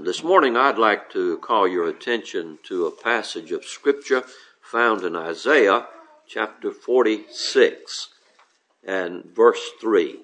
This morning I'd like to call your attention to a passage of Scripture found in Isaiah chapter 46 and verse 3.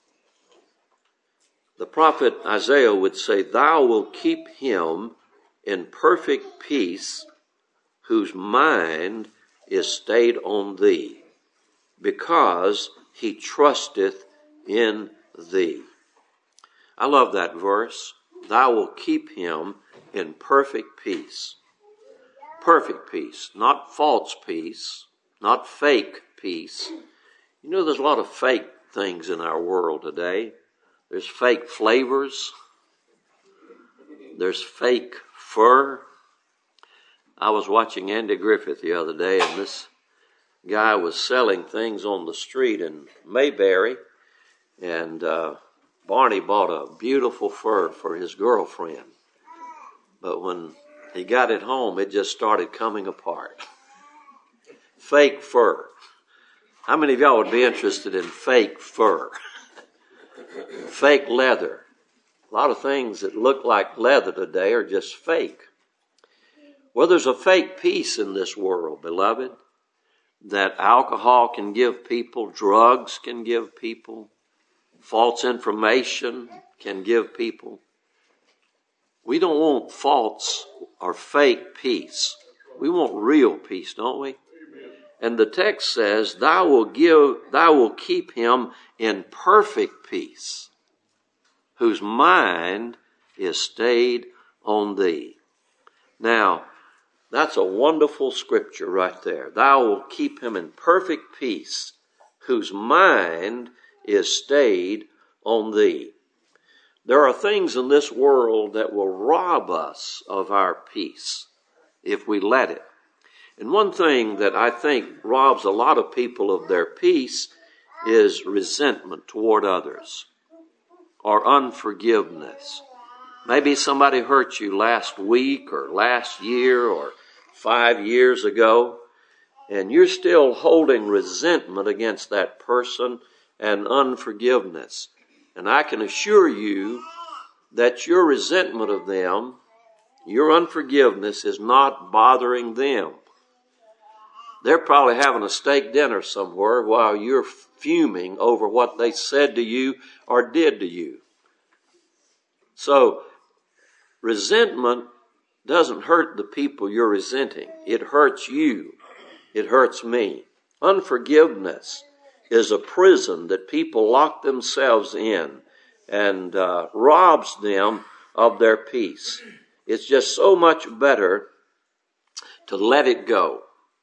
The prophet Isaiah would say, "Thou wilt keep him in perfect peace whose mind is stayed on thee, because he trusteth in thee." I love that verse. Thou wilt keep him in perfect peace. Perfect peace, not false peace, not fake peace. You know, there's a lot of fake things in our world today. There's fake flavors. There's fake fur. I was watching Andy Griffith the other day, and this guy was selling things on the street in Mayberry, and Barney bought a beautiful fur for his girlfriend. But when he got it home, it just started coming apart. Fake fur. How many of y'all would be interested in fake fur? Fake leather. A lot of things that look like leather today are just fake. Well, there's a fake peace in this world, beloved, that alcohol can give people, drugs can give people, false information can give people. We don't want false or fake peace. We want real peace, don't we? And the text says, thou will keep him in perfect peace, whose mind is stayed on thee. Now, that's a wonderful scripture right there. Thou will keep him in perfect peace, whose mind is stayed on thee. There are things in this world that will rob us of our peace if we let it. And one thing that I think robs a lot of people of their peace is resentment toward others or unforgiveness. Maybe somebody hurt you last week or last year or 5 years ago, and you're still holding resentment against that person and unforgiveness. And I can assure you that your resentment of them, your unforgiveness, is not bothering them. They're probably having a steak dinner somewhere while you're fuming over what they said to you or did to you. So, resentment doesn't hurt the people you're resenting. It hurts you. It hurts me. Unforgiveness is a prison that people lock themselves in and robs them of their peace. It's just so much better to let it go.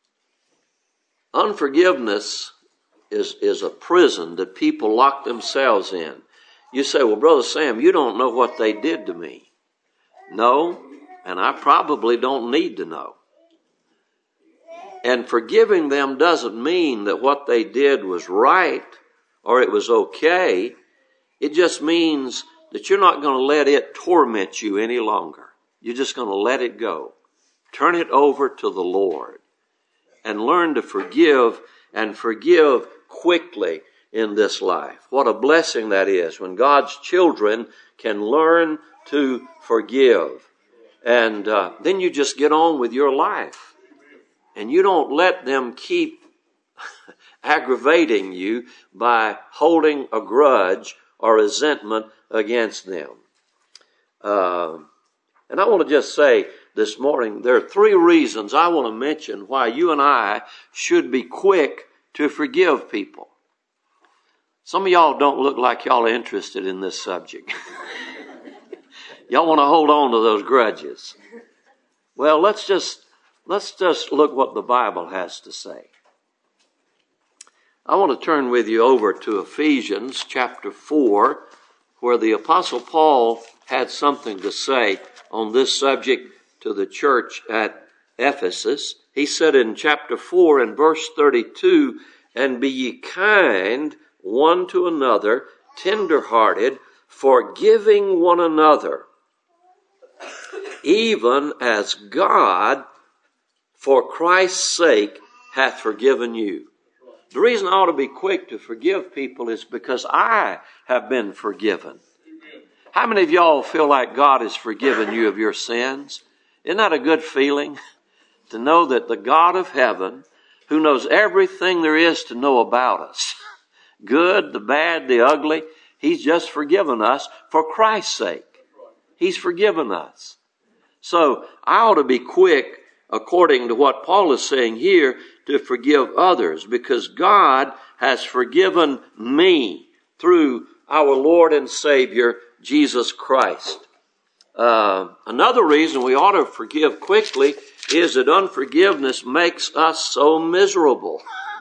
Unforgiveness is a prison that people lock themselves in. You say, well, Brother Sam, you don't know what they did to me. No, and I probably don't need to know. And forgiving them doesn't mean that what they did was right or it was okay. It just means that you're not going to let it torment you any longer. You're just going to let it go. Turn it over to the Lord and learn to forgive, and forgive quickly in this life. What a blessing that is when God's children can learn to forgive. And then you just get on with your life. And you don't let them keep aggravating you by holding a grudge or resentment against them. And I want to just say this morning, there are 3 reasons I want to mention why you and I should be quick to forgive people. Some of y'all don't look like y'all are interested in this subject. Y'all want to hold on to those grudges. Well, let's just look what the Bible has to say. I want to turn with you over to Ephesians chapter 4, where the Apostle Paul had something to say on this subject to the church at Ephesus. He said in chapter 4 and verse 32, "And be ye kind one to another, tender-hearted, forgiving one another, even as God, for Christ's sake, hath forgiven you." The reason I ought to be quick to forgive people is because I have been forgiven. How many of y'all feel like God has forgiven you of your sins? Isn't that a good feeling? To know that the God of heaven, who knows everything there is to know about us, good, the bad, the ugly, He's just forgiven us for Christ's sake. He's forgiven us. So I ought to be quick, according to what Paul is saying here, to forgive others, because God has forgiven me through our Lord and Savior, Jesus Christ. Another reason we ought to forgive quickly is that unforgiveness makes us so miserable.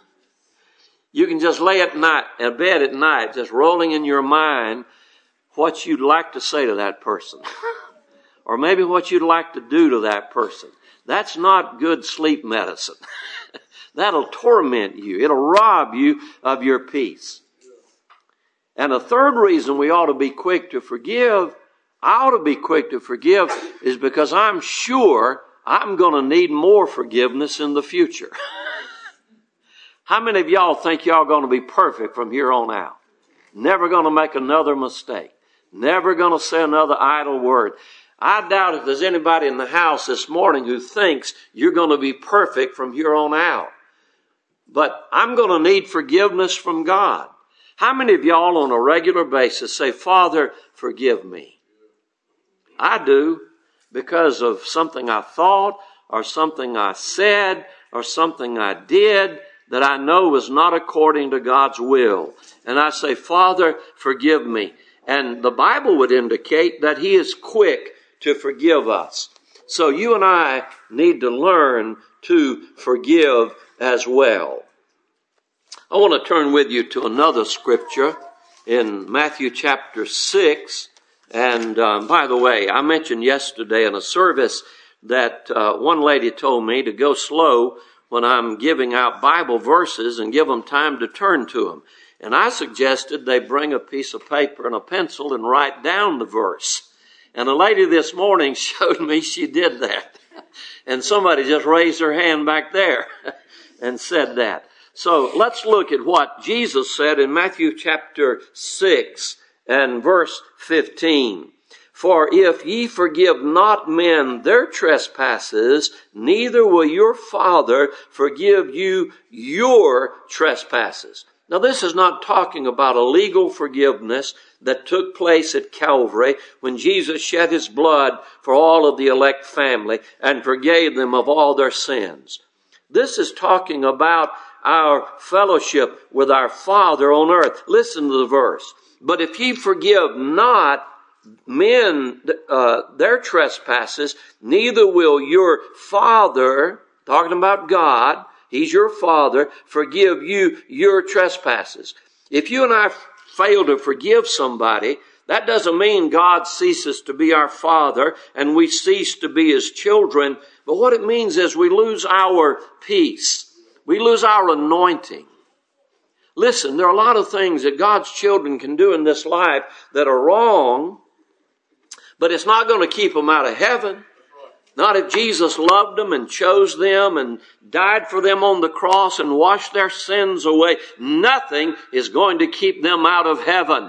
You can just lay in bed at night, just rolling in your mind what you'd like to say to that person. Or maybe what you'd like to do to that person. That's not good sleep medicine. That'll torment you. It'll rob you of your peace. And a third reason we ought to be quick to forgive, I ought to be quick to forgive, is because I'm sure I'm going to need more forgiveness in the future. How many of y'all think y'all going to be perfect from here on out? Never going to make another mistake. Never going to say another idle word. I doubt if there's anybody in the house this morning who thinks you're going to be perfect from here on out. But I'm going to need forgiveness from God. How many of y'all on a regular basis say, Father, forgive me? I do, because of something I thought or something I said or something I did that I know was not according to God's will. And I say, Father, forgive me. And the Bible would indicate that He is quick to forgive us. So you and I need to learn to forgive as well. I want to turn with you to another scripture in Matthew chapter 6. And by the way, I mentioned yesterday in a service that one lady told me to go slow when I'm giving out Bible verses and give them time to turn to them. And I suggested they bring a piece of paper and a pencil and write down the verse. And a lady this morning showed me she did that. And somebody just raised their hand back there and said that. So let's look at what Jesus said in Matthew chapter 6 and verse 15. For if ye forgive not men their trespasses, neither will your Father forgive you your trespasses. Now this is not talking about a legal forgiveness that took place at Calvary when Jesus shed His blood for all of the elect family and forgave them of all their sins. This is talking about our fellowship with our Father on earth. Listen to the verse. But if ye forgive not men their trespasses, neither will your Father, talking about God, He's your Father, forgive you your trespasses. If you and I fail to forgive somebody, that doesn't mean God ceases to be our Father and we cease to be His children. But what it means is we lose our peace. We lose our anointing. Listen, there are a lot of things that God's children can do in this life that are wrong, but it's not going to keep them out of heaven. Not if Jesus loved them and chose them and died for them on the cross and washed their sins away. Nothing is going to keep them out of heaven.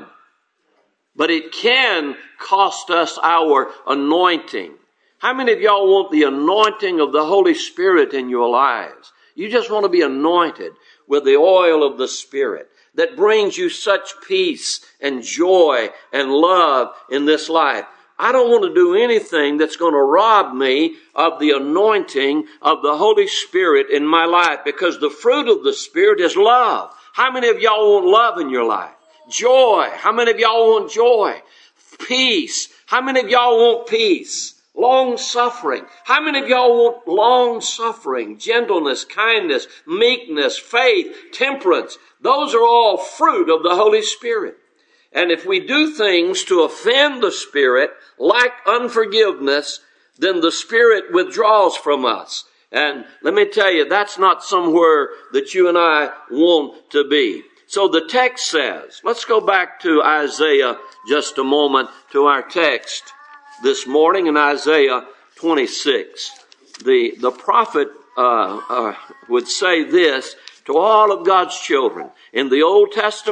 But it can cost us our anointing. How many of y'all want the anointing of the Holy Spirit in your lives? You just want to be anointed with the oil of the Spirit that brings you such peace and joy and love in this life. I don't want to do anything that's going to rob me of the anointing of the Holy Spirit in my life, because the fruit of the Spirit is love. How many of y'all want love in your life? Joy. How many of y'all want joy? Peace. How many of y'all want peace? Long suffering. How many of y'all want long suffering, gentleness, kindness, meekness, faith, temperance? Those are all fruit of the Holy Spirit. And if we do things to offend the Spirit, like unforgiveness, then the Spirit withdraws from us. And let me tell you, that's not somewhere that you and I want to be. So the text says, let's go back to Isaiah just a moment, to our text this morning in Isaiah 26. The prophet would say this to all of God's children in the Old Testament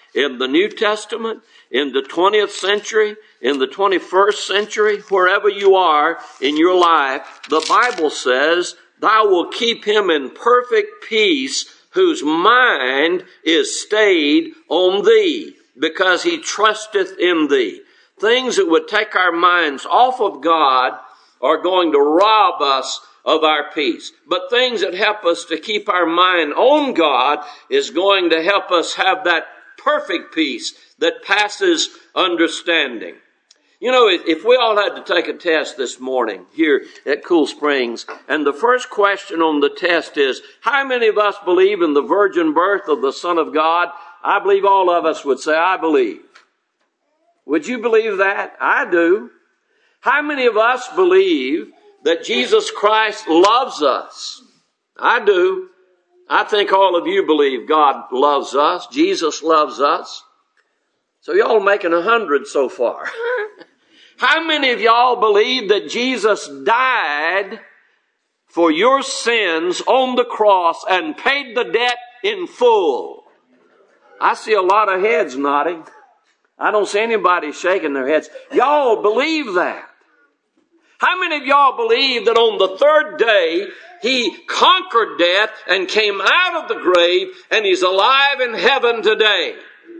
in the New Testament, in the 20th century, in the 21st century, wherever you are in your life, the Bible says, thou wilt keep him in perfect peace whose mind is stayed on thee, because he trusteth in thee. Things that would take our minds off of God are going to rob us of our peace. But things that help us to keep our mind on God is going to help us have that perfect peace that passes understanding. You know, if we all had to take a test this morning here at Cool Springs, and the first question on the test is, how many of us believe in the virgin birth of the Son of God? I believe all of us would say, I believe. Would you believe that? I do. How many of us believe that Jesus Christ loves us? I do. I think all of you believe God loves us. Jesus loves us. So y'all making 100 so far. How many of y'all believe that Jesus died for your sins on the cross and paid the debt in full? I see a lot of heads nodding. I don't see anybody shaking their heads. Y'all believe that? How many of y'all believe that on the third day, he conquered death and came out of the grave and he's alive in heaven today?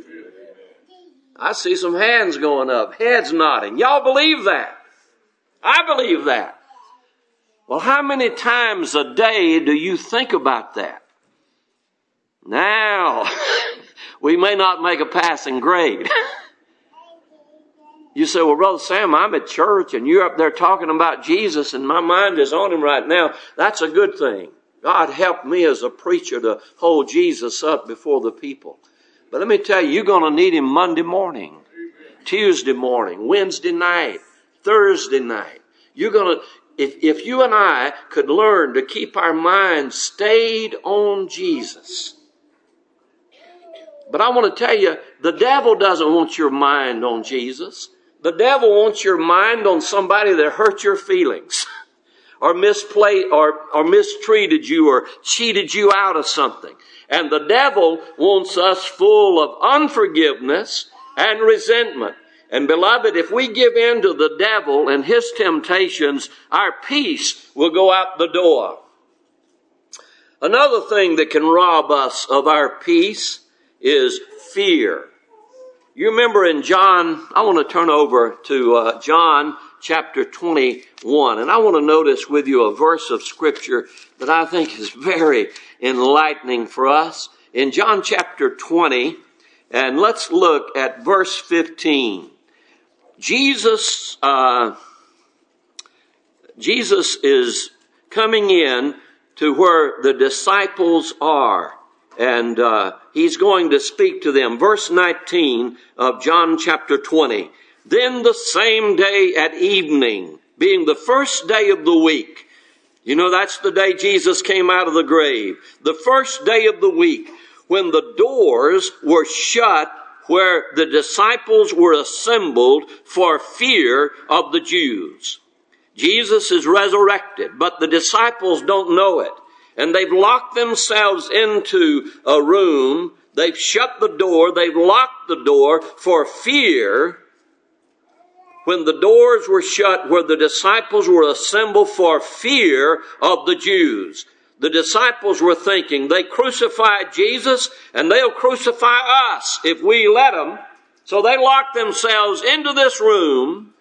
I see some hands going up, heads nodding. Y'all believe that? I believe that. Well, how many times a day do you think about that? Now, we may not make a passing grade. You say, well, Brother Sam, I'm at church and you're up there talking about Jesus and my mind is on him right now. That's a good thing. God help me as a preacher to hold Jesus up before the people. But let me tell you, you're going to need him Monday morning, Tuesday morning, Wednesday night, Thursday night. You're going to, if you and I could learn to keep our minds stayed on Jesus. But I want to tell you, the devil doesn't want your mind on Jesus. The devil wants your mind on somebody that hurt your feelings or misplayed or mistreated you or cheated you out of something. And the devil wants us full of unforgiveness and resentment. And beloved, if we give in to the devil and his temptations, our peace will go out the door. Another thing that can rob us of our peace is fear. You remember in John, I want to turn over to John chapter 21. And I want to notice with you a verse of Scripture that I think is very enlightening for us. In John chapter 20, and let's look at verse 15. Jesus is coming in to where the disciples are. And he's going to speak to them. Verse 19 of John chapter 20. Then the same day at evening, being the first day of the week. You know, that's the day Jesus came out of the grave. The first day of the week, when the doors were shut where the disciples were assembled for fear of the Jews. Jesus is resurrected, but the disciples don't know it. And they've locked themselves into a room. They've shut the door. They've locked the door for fear. When the doors were shut where the disciples were assembled for fear of the Jews. The disciples were thinking, they crucified Jesus and they'll crucify us if we let them. So they locked themselves into this room,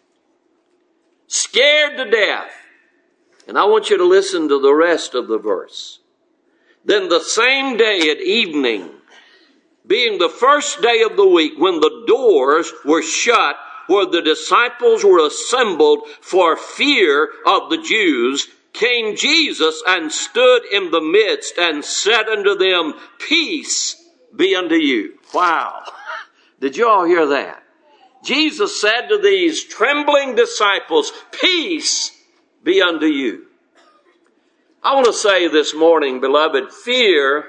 scared to death. And I want you to listen to the rest of the verse. Then the same day at evening, being the first day of the week, when the doors were shut, where the disciples were assembled for fear of the Jews, came Jesus and stood in the midst and said unto them, peace be unto you. Wow. Did you all hear that? Jesus said to these trembling disciples, peace be unto you. I want to say this morning, beloved, fear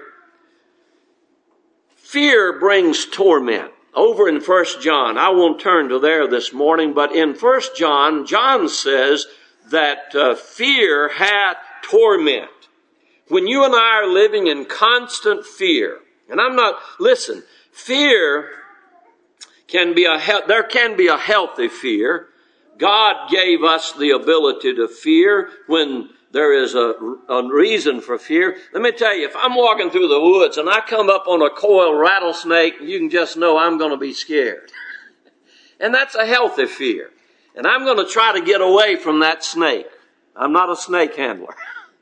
brings torment. Over in 1 John, I won't turn to there this morning, but in 1 John, John says that fear hath torment. When you and I are living in constant fear, and listen, Fear there can be a healthy fear. God gave us the ability to fear when there is a reason for fear. Let me tell you, if I'm walking through the woods and I come up on a coiled rattlesnake, you can just know I'm going to be scared. And that's a healthy fear. And I'm going to try to get away from that snake. I'm not a snake handler.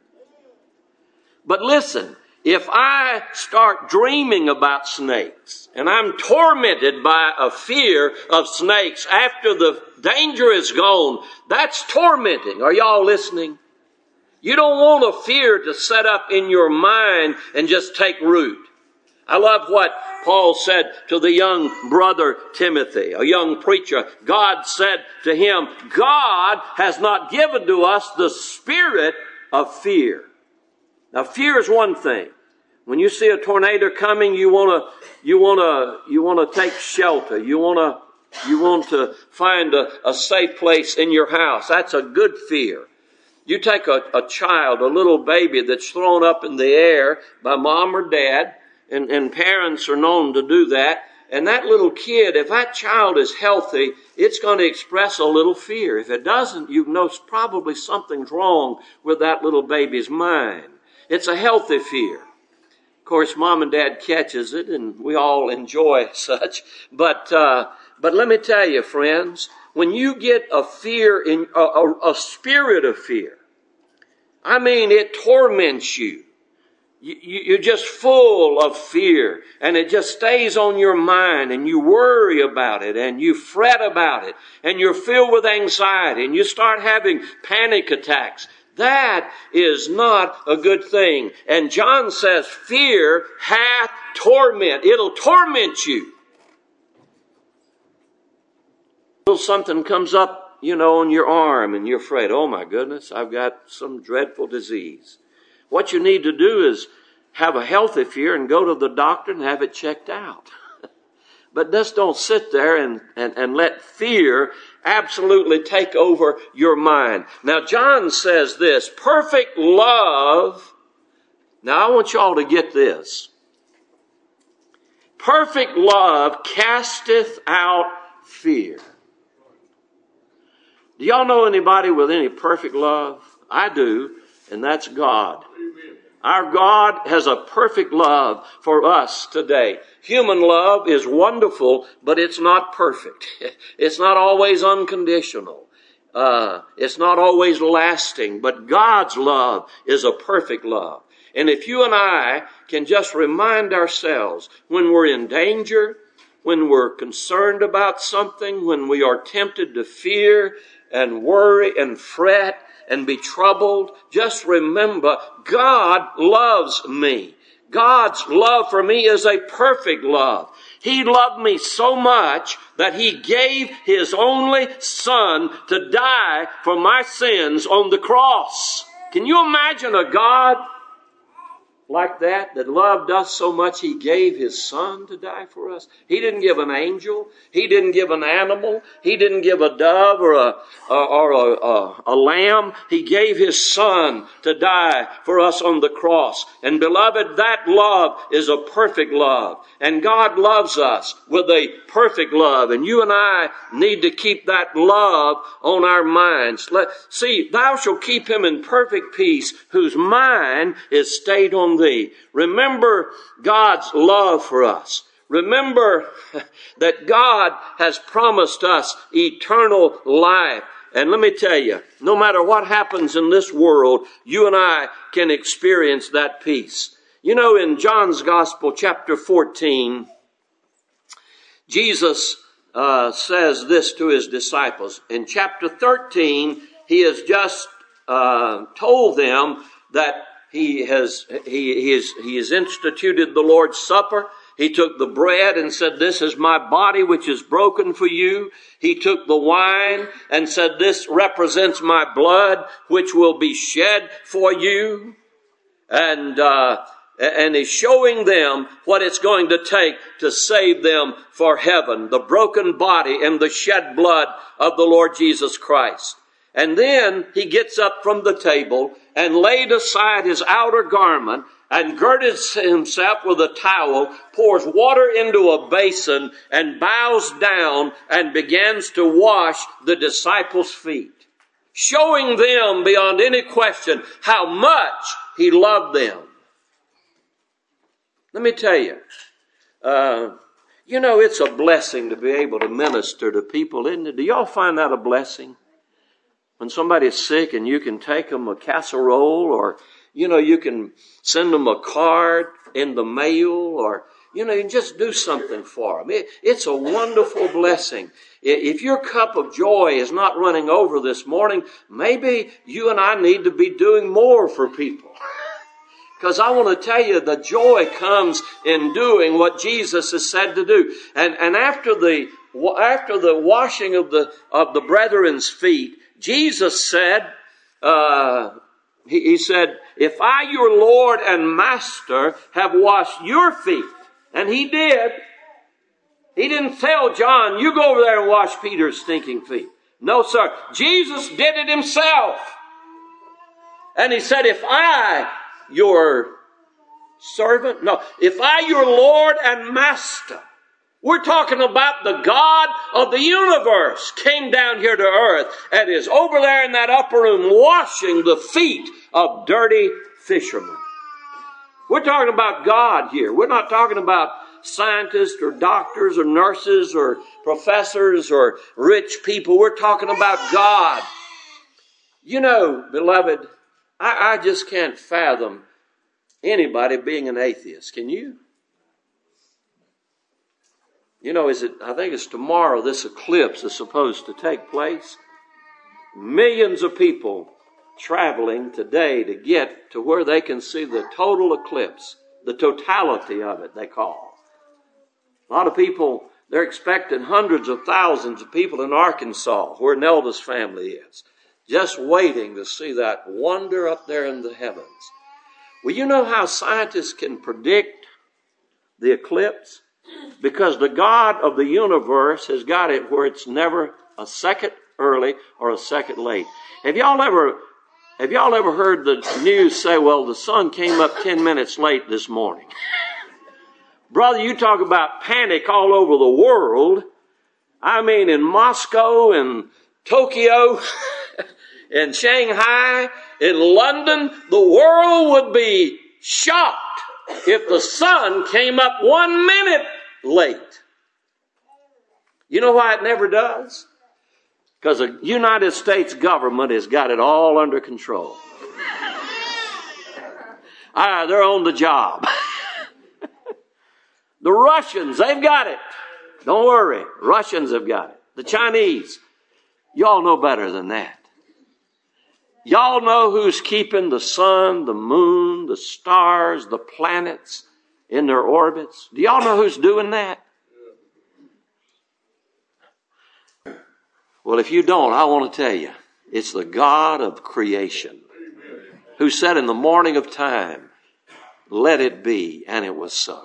But listen, if I start dreaming about snakes and I'm tormented by a fear of snakes after the danger is gone, that's tormenting. Are y'all listening? You don't want a fear to set up in your mind and just take root. I love what Paul said to the young brother Timothy, a young preacher. God said to him, God has not given to us the spirit of fear. Now, fear is one thing. When you see a tornado coming, you want to take shelter. You want to find a safe place in your house. That's a good fear. You take a child, a little baby that's thrown up in the air by mom or dad, and parents are known to do that. And that little kid, if that child is healthy, it's going to express a little fear. If it doesn't, you know probably something's wrong with that little baby's mind. It's a healthy fear. Of course, mom and dad catches it, and we all enjoy such. But let me tell you, friends, when you get a fear, a spirit of fear, I mean, it torments you. You're just full of fear, and it just stays on your mind, and you worry about it, and you fret about it, and you're filled with anxiety, and you start having panic attacks. That is not a good thing. And John says, fear hath torment. It'll torment you. Something comes up, on your arm, and you're afraid, oh my goodness, I've got some dreadful disease. What you need to do is have a healthy fear and go to the doctor and have it checked out. But just don't sit there and let fear absolutely take over your mind. Now, John says this, perfect love. Now, I want y'all to get this. Perfect love casteth out fear. Do y'all know anybody with any perfect love? I do, and that's God. Our God has a perfect love for us today. Human love is wonderful, but it's not perfect. It's not always unconditional. It's not always lasting, but God's love is a perfect love. And if you and I can just remind ourselves when we're in danger, when we're concerned about something, when we are tempted to fear and worry and fret and be troubled, just remember, God loves me. God's love for me is a perfect love. He loved me so much that He gave His only Son to die for my sins on the cross. Can you imagine a God like that loved us so much He gave His Son to die for us? He didn't give an angel. He didn't give an animal. He didn't give a dove or a lamb. He gave His Son to die for us on the cross. And beloved, that love is a perfect love. And God loves us with a perfect love. And you and I need to keep that love on our minds. See, thou shalt keep him in perfect peace whose mind is stayed on thee. Remember God's love for us. Remember that God has promised us eternal life. And let me tell you, no matter what happens in this world, you and I can experience that peace. In John's Gospel, chapter 14, Jesus says this to His disciples. In chapter 13, He has just told them that He has instituted the Lord's Supper. He took the bread and said, this is my body which is broken for you. He took the wine and said, this represents my blood which will be shed for you. And He's showing them what it's going to take to save them for heaven. The broken body and the shed blood of the Lord Jesus Christ. And then He gets up from the table and laid aside His outer garment and girded himself with a towel, pours water into a basin, and bows down and begins to wash the disciples' feet, showing them beyond any question how much he loved them. Let me tell you, it's a blessing to be able to minister to people, isn't it? Do y'all find that a blessing? When somebody's sick and you can take them a casserole, or you can send them a card in the mail, or, you can just do something for them. It's a wonderful blessing. If your cup of joy is not running over this morning, maybe you and I need to be doing more for people. Because I want to tell you, the joy comes in doing what Jesus has said to do. And after the washing of the brethren's feet, Jesus said, He said, if I, your Lord and Master, have washed your feet, and he did. He didn't tell John, you go over there and wash Peter's stinking feet. No, sir. Jesus did it himself. And he said, if I, your servant, if I, your Lord and Master, we're talking about the God of the universe came down here to earth and is over there in that upper room washing the feet of dirty fishermen. We're talking about God here. We're not talking about scientists or doctors or nurses or professors or rich people. We're talking about God. Beloved, I just can't fathom anybody being an atheist. Can you? I think it's tomorrow this eclipse is supposed to take place. Millions of people traveling today to get to where they can see the total eclipse, the totality of it, they call. A lot of people, they're expecting hundreds of thousands of people in Arkansas, where Nelda's family is, just waiting to see that wonder up there in the heavens. Well, you know how scientists can predict the eclipse? Because the God of the universe has got it where it's never a second early or a second late. Have y'all ever heard the news say, well, the sun came up 10 minutes late this morning? Brother, you talk about panic all over the world. I mean, in Moscow and Tokyo and Shanghai, in London, the world would be shocked if the sun came up 1 minute late. You know why it never does? Because the United States government has got it all under control. They're on the job. The Russians, they've got it. Don't worry. Russians have got it. The Chinese. Y'all know better than that. Y'all know who's keeping the sun, the moon, the stars, the planets in their orbits? Do y'all know who's doing that? Well, if you don't, I want to tell you, it's the God of creation who said in the morning of time, let it be, and it was so.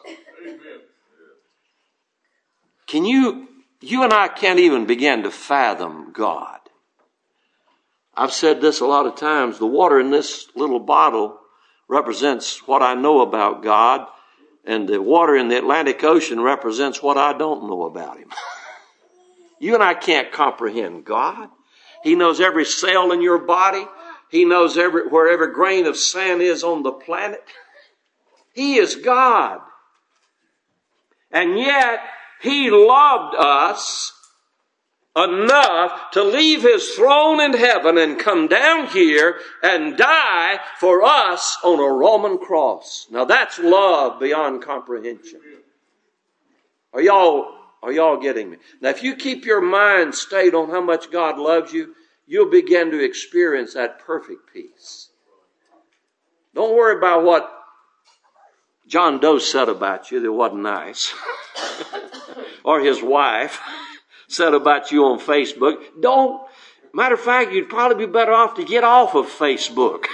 You and I can't even begin to fathom God. I've said this a lot of times. The water in this little bottle represents what I know about God, and the water in the Atlantic Ocean represents what I don't know about him. You and I can't comprehend God. He knows every cell in your body. He knows where every grain of sand is on the planet. He is God. And yet, he loved us enough to leave his throne in heaven and come down here and die for us on a Roman cross. Now that's love beyond comprehension. Are y'all getting me? Now if you keep your mind stayed on how much God loves you, you'll begin to experience that perfect peace. Don't worry about what John Doe said about you that wasn't nice. Or his wife said about you on Facebook. Matter of fact, you'd probably be better off to get off of Facebook.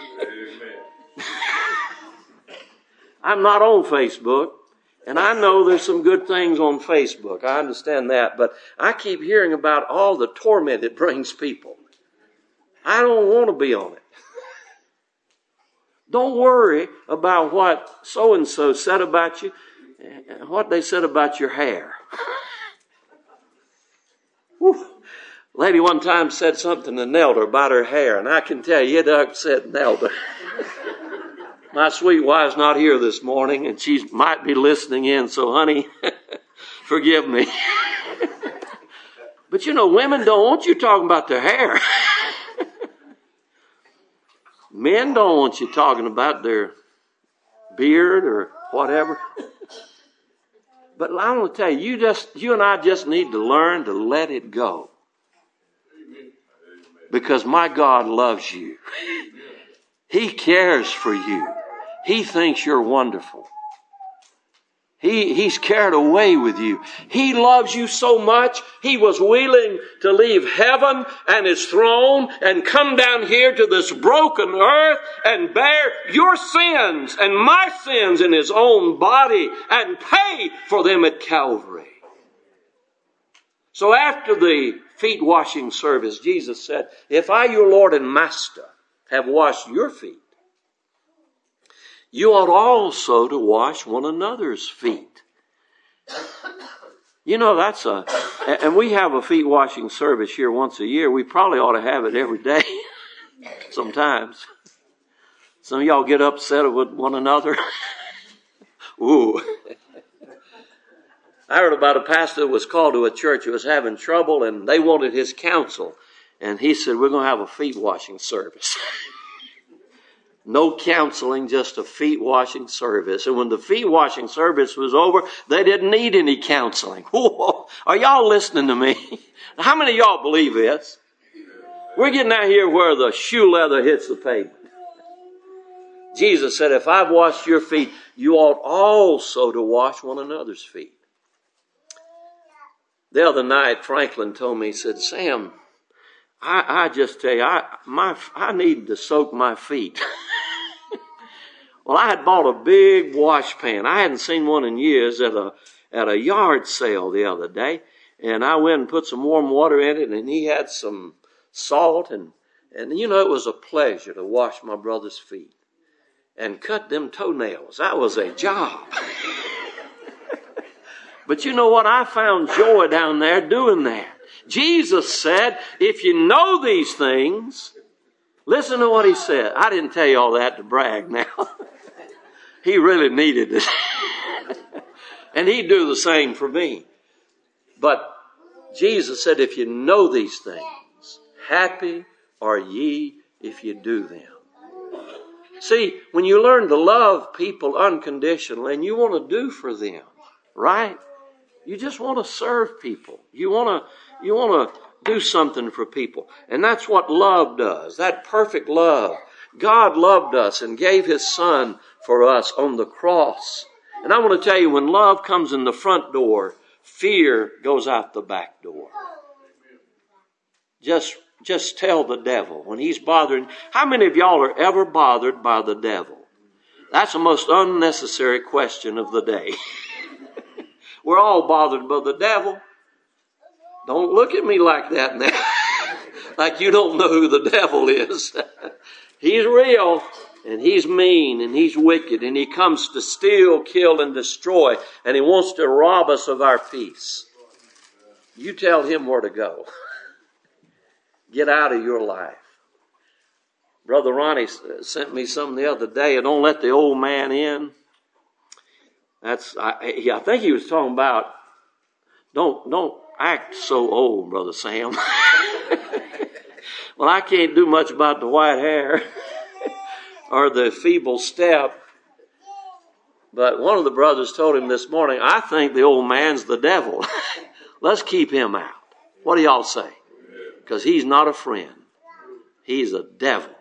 I'm not on Facebook, and I know there's some good things on Facebook. I understand that, but I keep hearing about all the torment it brings people. I don't want to be on it. Don't worry about what so-and-so said about you, what they said about your hair. Whew. Lady one time said something to Nelda about her hair, and I can tell you it upset Nelda. My sweet wife's not here this morning, and she might be listening in, so honey, forgive me. But you know, women don't want you talking about their hair. Men don't want you talking about their beard or whatever. But I want to tell you, you and I just need to learn to let it go. Because my God loves you. He cares for you. He thinks you're wonderful. He's carried away with you. He loves you so much, He was willing to leave heaven and His throne and come down here to this broken earth and bear your sins and my sins in His own body and pay for them at Calvary. So after the feet washing service, Jesus said, if I, your Lord and Master, have washed your feet, you ought also to wash one another's feet. You know, and we have a feet washing service here once a year. We probably ought to have it every day sometimes. Some of y'all get upset with one another. Ooh. I heard about a pastor that was called to a church who was having trouble, and they wanted his counsel. And he said, we're going to have a feet washing service. No counseling, just a feet washing service. And when the feet washing service was over, they didn't need any counseling. Whoa, are y'all listening to me? How many of y'all believe this? We're getting out here where the shoe leather hits the pavement. Jesus said, if I've washed your feet, you ought also to wash one another's feet. The other night, Franklin told me, he said, Sam, I just tell you, I need to soak my feet. Well, I had bought a big wash pan. I hadn't seen one in years at a yard sale the other day. And I went and put some warm water in it, and he had some salt. And you know, it was a pleasure to wash my brother's feet and cut them toenails. That was a job. But you know what? I found joy down there doing that. Jesus said, if you know these things, listen to what He said. I didn't tell you all that to brag now. He really needed it. And He'd do the same for me. But Jesus said, if you know these things, happy are ye if you do them. See, when you learn to love people unconditionally and you want to do for them, right? You just want to serve people. You want to do something for people. And that's what love does. That perfect love. God loved us and gave His Son for us on the cross. And I want to tell you, when love comes in the front door, fear goes out the back door. Just tell the devil when he's bothering. How many of y'all are ever bothered by the devil? That's the most unnecessary question of the day. We're all bothered by the devil. Don't look at me like that now. Like you don't know who the devil is. He's real, and he's mean, and he's wicked, and he comes to steal, kill, and destroy, and he wants to rob us of our peace. You tell him where to go. Get out of your life. Brother Ronnie sent me something the other day, and don't let the old man in. I think he was talking about don't act so old, Brother Sam. Well, I can't do much about the white hair or the feeble step. But one of the brothers told him this morning, I think the old man's the devil. Let's keep him out. What do y'all say? Because he's not a friend. He's a devil.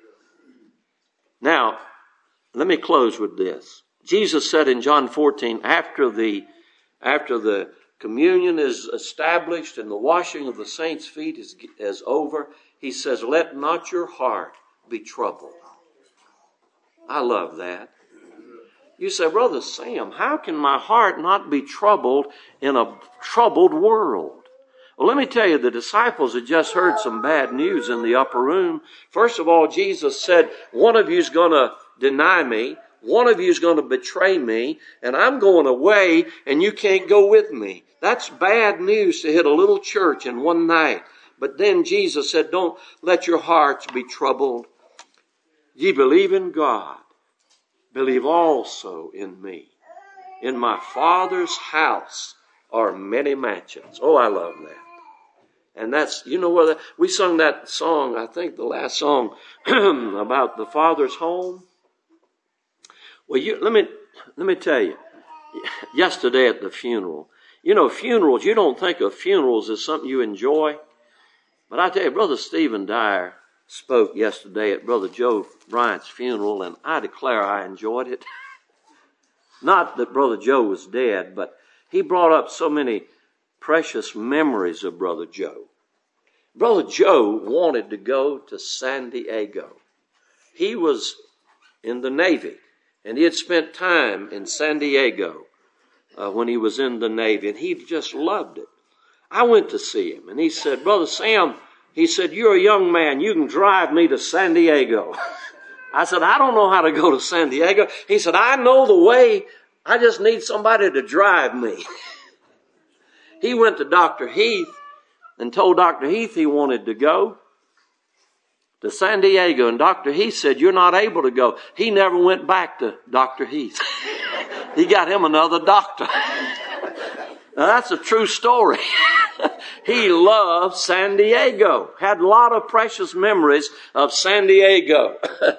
Now, let me close with this. Jesus said in John 14, after the communion is established and the washing of the saints' feet is over, He says, let not your heart be troubled. I love that. You say, Brother Sam, how can my heart not be troubled in a troubled world? Well, let me tell you, the disciples had just heard some bad news in the upper room. First of all, Jesus said, one of you's going to deny me. One of you is going to betray me, and I'm going away, and you can't go with me. That's bad news to hit a little church in one night. But then Jesus said, don't let your hearts be troubled. Ye believe in God. Believe also in me. In my Father's house are many mansions. Oh, I love that. And that's, you know what, we sung that song, I think the last song, about the Father's home. Well, let me tell you, yesterday at the funeral, you know, funerals, you don't think of funerals as something you enjoy. But I tell you, Brother Stephen Dyer spoke yesterday at Brother Joe Bryant's funeral, and I declare I enjoyed it. Not that Brother Joe was dead, but he brought up so many precious memories of Brother Joe. Brother Joe wanted to go to San Diego. He was in the Navy, and he had spent time in San Diego when he was in the Navy, and he just loved it. I went to see him, and he said, Brother Sam, he said, you're a young man. You can drive me to San Diego. I said, I don't know how to go to San Diego. He said, I know the way. I just need somebody to drive me. He went to Dr. Heath and told Dr. Heath he wanted to go to San Diego. And Dr. Heath said, you're not able to go. He never went back to Dr. Heath. He got him another doctor. Now, that's a true story. He loved San Diego. Had a lot of precious memories of San Diego.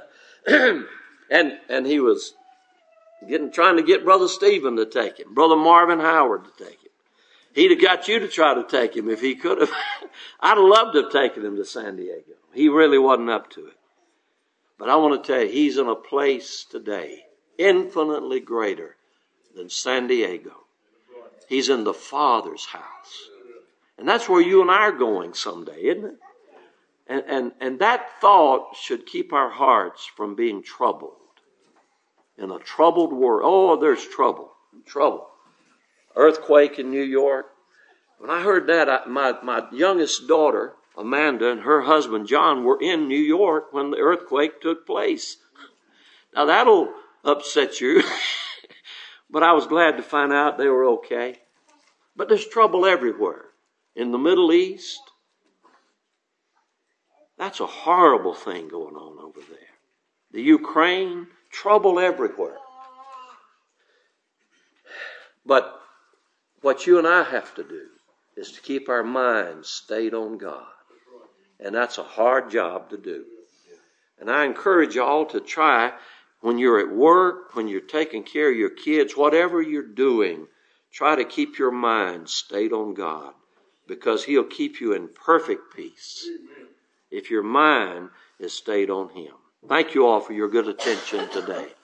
and he was trying to get Brother Stephen to take him, Brother Marvin Howard to take him. He'd have got you to try to take him if he could have. I'd have loved to have taken him to San Diego. He really wasn't up to it. But I want to tell you, he's in a place today infinitely greater than San Diego. He's in the Father's house. And that's where you and I are going someday, isn't it? And that thought should keep our hearts from being troubled. In a troubled world. Oh, there's trouble. Earthquake in New York. When I heard that, my youngest daughter, Amanda, and her husband, John, were in New York when the earthquake took place. Now, that'll upset you. But I was glad to find out they were okay. But there's trouble everywhere. In the Middle East, that's a horrible thing going on over there. The Ukraine, trouble everywhere. But what you and I have to do is to keep our minds stayed on God. And that's a hard job to do. And I encourage you all to try, when you're at work, when you're taking care of your kids, whatever you're doing, try to keep your mind stayed on God, because He'll keep you in perfect peace if your mind is stayed on Him. Thank you all for your good attention today.